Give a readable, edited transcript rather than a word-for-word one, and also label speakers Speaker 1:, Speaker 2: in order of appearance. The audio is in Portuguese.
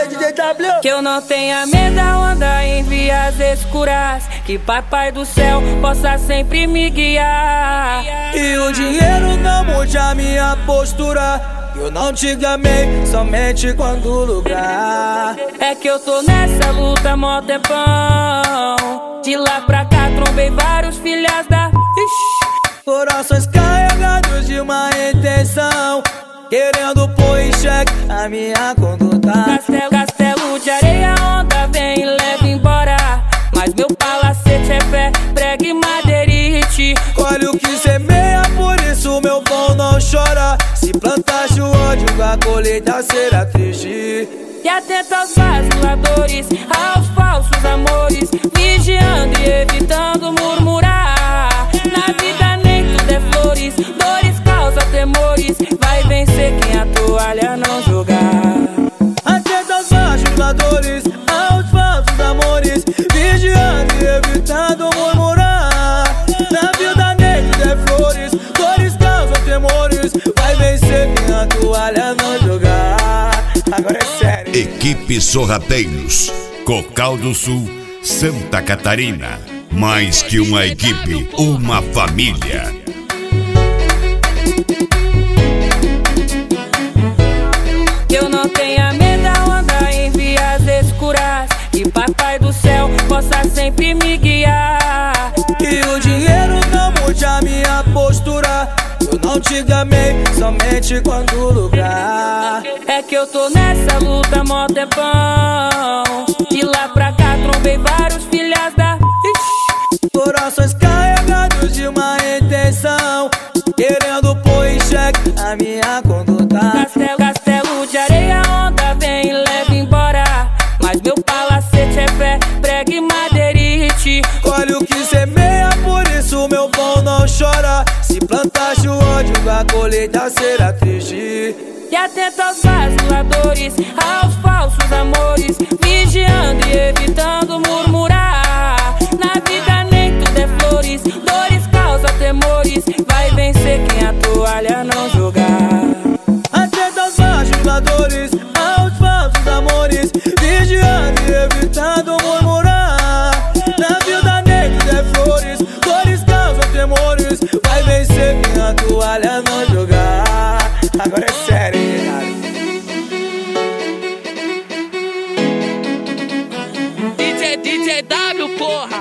Speaker 1: DJ W.
Speaker 2: Que eu não tenha medo da onda em vias escuras, que papai do céu possa sempre me guiar.
Speaker 1: E o dinheiro não mude a minha postura, eu não te gamei somente quando lugar.
Speaker 2: É que eu tô nessa luta mó tempão, de lá pra cá trombei vários filhas da...
Speaker 1: Corações carregados de uma intenção, querendo pôr em xeque a minha conduta.
Speaker 2: Castelo de areia, onda vem e leva embora, mas meu palacete é fé, prega e madeirite.
Speaker 1: Colhe o que semeia, por isso meu pão não chora. Se plantaste o ódio, a colheita será triste.
Speaker 2: E atento aos vaciladores, aos falsos amores, vigiando e evitando murmurar. Na vida nem tudo é flores, dores causa temores, vai vencer quem a toalha não jogar.
Speaker 1: Atento aos vaciladores, aos falsos amores, vigiando e evitando murmurar. Na vida nem tudo é flores, dores causam temores, vai vencer quem a toalha não jogar. Agora é sério.
Speaker 3: Equipe Sorrateiros, Cocal do Sul, Santa Catarina. Mais que uma equipe, uma família.
Speaker 2: Que eu não tenha medo da onda em vias escuras, que papai do céu possa sempre me guiar.
Speaker 1: E o dinheiro não mude a minha postura, eu não te gamei somente quando lugar.
Speaker 2: É que eu tô nessa luta mó tempão, de lá pra cá trombei vários filhas da...
Speaker 1: Corações carregados de uma intenção, querendo pôr em xeque a minha conduta.
Speaker 2: Castelo de areia, onda vem e leva embora, mas meu palacete é fé, prega e madeirite.
Speaker 1: Colhe o que semeia, por isso meu pão não chora. Se plantaste o ódio, a colheita será triste.
Speaker 2: E atento aos vaciladores, aos falsos amores, vigiando e evitando murmurar. Na vida nem tudo é flores, dores causa temores, vai vencer quem a toalha não jogar.
Speaker 1: Atento aos vaciladores, aos falsos amores, vigiando e evitando murmurar. Na vida nem tudo é flores, dores causam temores, vai vencer quem a toalha não jogar. Agora é sério, cara.
Speaker 4: DJ W, porra!